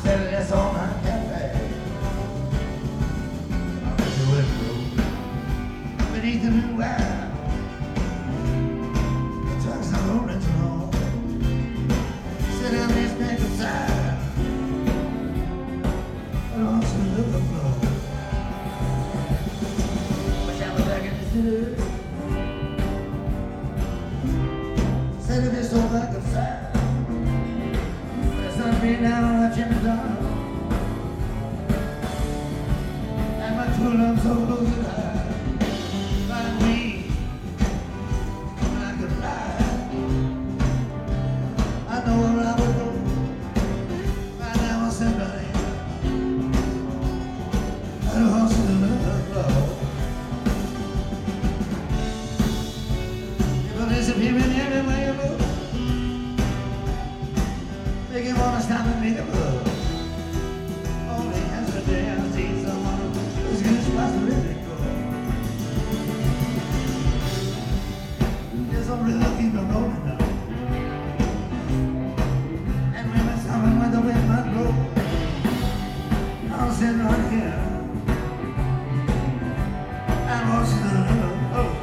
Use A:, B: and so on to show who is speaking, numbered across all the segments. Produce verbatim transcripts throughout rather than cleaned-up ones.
A: Said that's all my cafe. I'm at the window beneath the blue wire. The trucks are rolling along. Sit down this back beside. I don't see the look of flow. Wish I was back in the city. Said if it's so back inside. Me down at Jimmy Down, and my true love so close to die. Like me, when I could fly, I know where I would go. Right now I'm simply, I don't want to love love. People disappearing everywhere you look. Make you wanna stop and make a move. Only yesterday I seen someone who's good spots to really go. There's some real people rolling now. And women stopping where the wind might blow. I'm sitting right here. I'm watching the oh.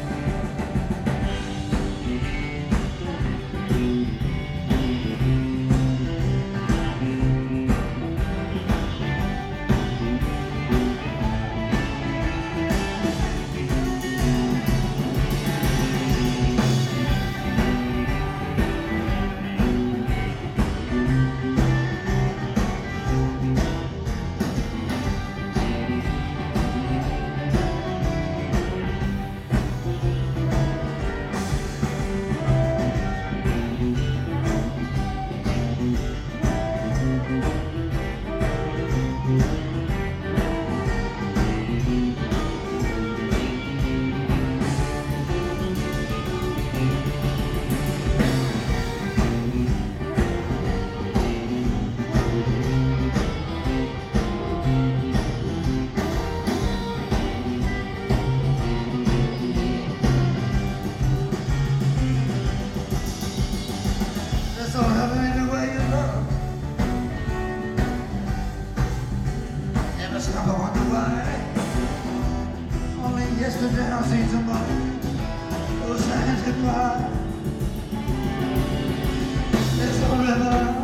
A: So heaven in the way you love. Never stop to wonder why. Only yesterday I seen somebody who says goodbye. There's no river.